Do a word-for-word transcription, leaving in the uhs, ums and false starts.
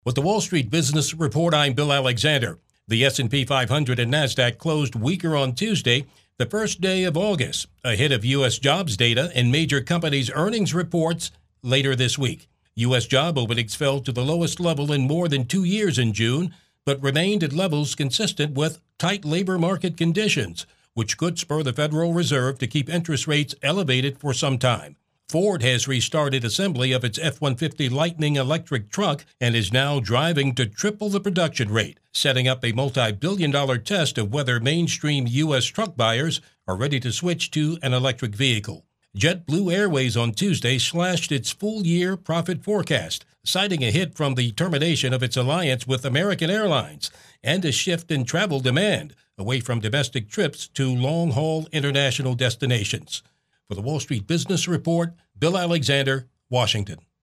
With the Wall Street Business Report, I'm Bill Alexander. The S and P five hundred and NASDAQ closed weaker on Tuesday, the first day of August, ahead of U S jobs data and major companies' earnings reports later this week. U S job openings fell to the lowest level in more than two years in June, but remained at levels consistent with tight labor market conditions, which could spur the Federal Reserve to keep interest rates elevated for some time. Ford has restarted assembly of its F one fifty Lightning electric truck and is now driving to triple the production rate, setting up a multi-billion dollar test of whether mainstream U S truck buyers are ready to switch to an electric vehicle. JetBlue Airways on Tuesday slashed its full-year profit forecast, citing a hit from the termination of its alliance with American Airlines and a shift in travel demand away from domestic trips to long-haul international destinations. For the Wall Street Business Report, Bill Alexander, Washington.